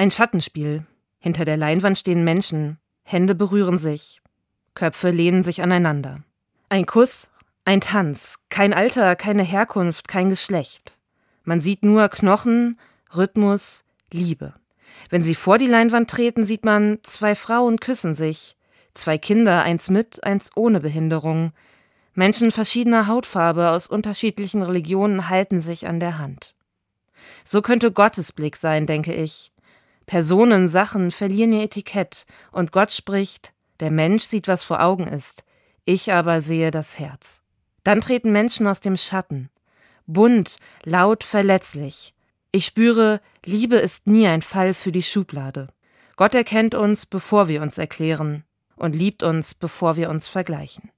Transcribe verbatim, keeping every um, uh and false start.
Ein Schattenspiel. Hinter der Leinwand stehen Menschen. Hände berühren sich. Köpfe lehnen sich aneinander. Ein Kuss, ein Tanz. Kein Alter, keine Herkunft, kein Geschlecht. Man sieht nur Knochen, Rhythmus, Liebe. Wenn sie vor die Leinwand treten, sieht man, zwei Frauen küssen sich. Zwei Kinder, eins mit, eins ohne Behinderung. Menschen verschiedener Hautfarbe aus unterschiedlichen Religionen halten sich an der Hand. So könnte Gottes Blick sein, denke ich. Personen, Sachen verlieren ihr Etikett und Gott spricht, der Mensch sieht, was vor Augen ist, ich aber sehe das Herz. Dann treten Menschen aus dem Schatten. Bunt, laut, verletzlich. Ich spüre, Liebe ist nie ein Fall für die Schublade. Gott erkennt uns, bevor wir uns erklären und liebt uns, bevor wir uns vergleichen.